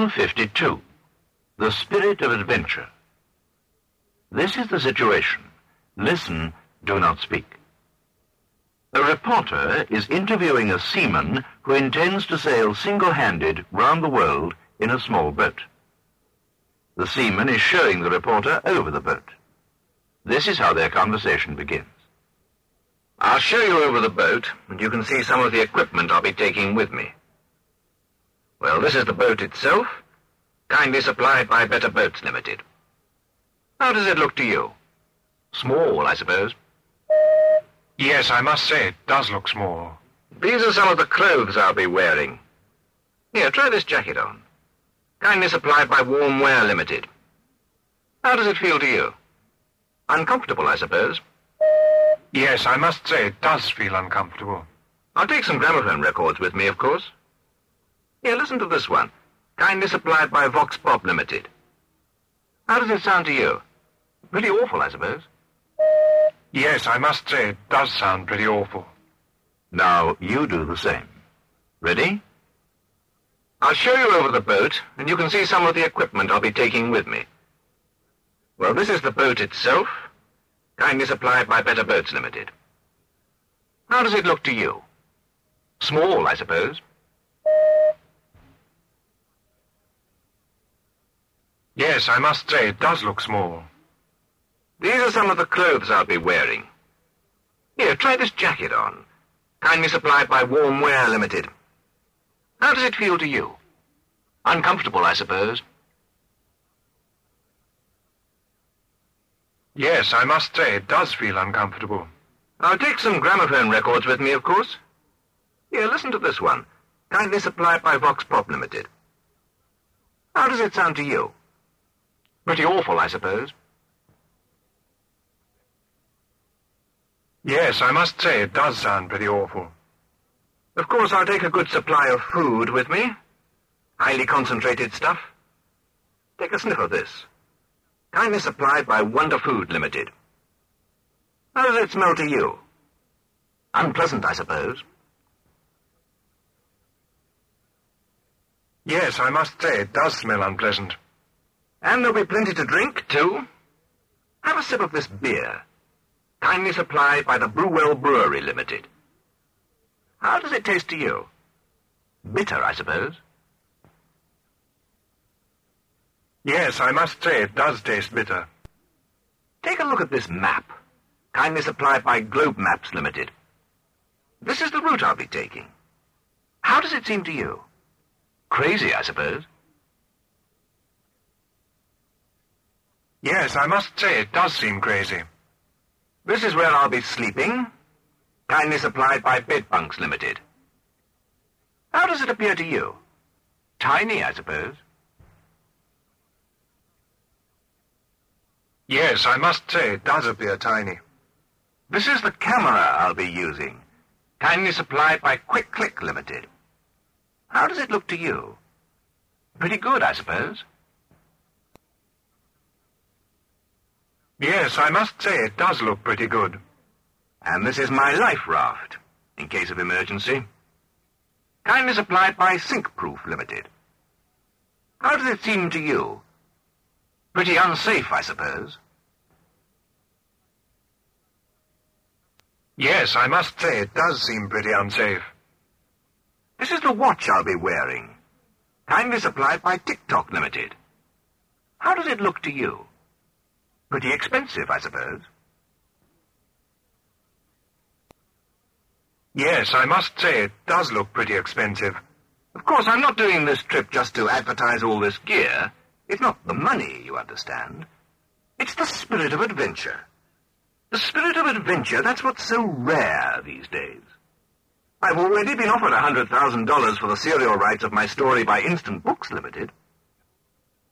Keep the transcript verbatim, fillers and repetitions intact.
Lesson fifty-two. The Spirit of Adventure. This is the situation. Listen, do not speak. A reporter is interviewing a seaman who intends to sail single-handed round the world in a small boat. The seaman is showing the reporter over the boat. This is how their conversation begins. I'll show you over the boat, and you can see some of the equipment I'll be taking with me. Well, this is the boat itself, kindly supplied by Better Boats Limited. How does it look to you? Small, I suppose? Yes, I must say it does look small. These are some of the clothes I'll be wearing. Here, try this jacket on. Kindly supplied by Warm Wear Limited. How does it feel to you? Uncomfortable, I suppose? Yes, I must say it does feel uncomfortable. I'll take some gramophone records with me, of course. Here, listen to this one. Kindly supplied by Vox Pop Limited. How does it sound to you? Pretty awful, I suppose? Yes, I must say it does sound pretty awful. Now, you do the same. Ready? I'll show you over the boat, and you can see some of the equipment I'll be taking with me. Well, this is the boat itself, kindly supplied by Better Boats Limited. How does it look to you? Small, I suppose? Yes, I must say it does look small. These are some of the clothes I'll be wearing. Here, try this jacket on. Kindly supplied by Warm Wear Limited. How does it feel to you? Uncomfortable, I suppose? Yes, I must say it does feel uncomfortable. I'll take some gramophone records with me, of course. Here, listen to this one. Kindly supplied by Vox Pop Limited. How does it sound to you? Pretty awful, I suppose? Yes, I must say it does sound pretty awful. Of course, I'll take a good supply of food with me. Highly concentrated stuff. Take a sniff of this. Kindly supplied by Wonder Food Limited. How does it smell to you? Unpleasant, I suppose? Yes, I must say it does smell unpleasant. And there'll be plenty to drink, too. Have a sip of this beer. Kindly supplied by the Brewell Brewery Limited. How does it taste to you? Bitter, I suppose? Yes, I must say it does taste bitter. Take a look at this map. Kindly supplied by Globe Maps Limited. This is the route I'll be taking. How does it seem to you? Crazy, I suppose? Yes, I must say it does seem crazy. This is where I'll be sleeping. Kindly supplied by Bed Bunks Limited. How does it appear to you? Tiny, I suppose? Yes, I must say it does appear tiny. This is the camera I'll be using. Kindly supplied by Quick Click Limited. How does it look to you? Pretty good, I suppose? Yes, I must say it does look pretty good. And this is my life raft, in case of emergency. Kindly supplied by Sink Proof Limited. How does it seem to you? Pretty unsafe, I suppose? Yes, I must say it does seem pretty unsafe. This is the watch I'll be wearing. Kindly supplied by TikTok Limited. How does it look to you? Pretty expensive, I suppose? Yes, I must say it does look pretty expensive. Of course, I'm not doing this trip just to advertise all this gear. It's not the money, you understand. It's the spirit of adventure. The spirit of adventure, that's what's so rare these days. I've already been offered one hundred thousand dollars for the serial rights of my story by Instant Books Limited.